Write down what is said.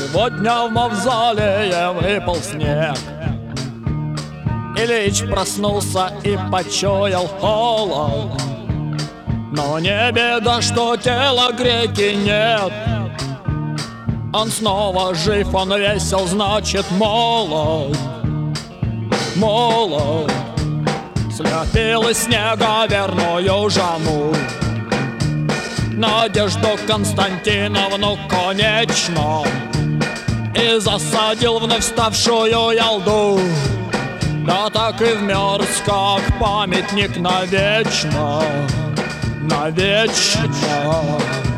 Сегодня в мавзолее выпал снег. Ильич проснулся и почуял холод. Но не беда, что тела греки нет. Он снова жив, он весел, значит молод. Молод. Слепил из снега верную жаму, Надежду Константиновну конечно, и засадил вновь ставшую Ялду. Да так и вмерз, как памятник навечно, навечно.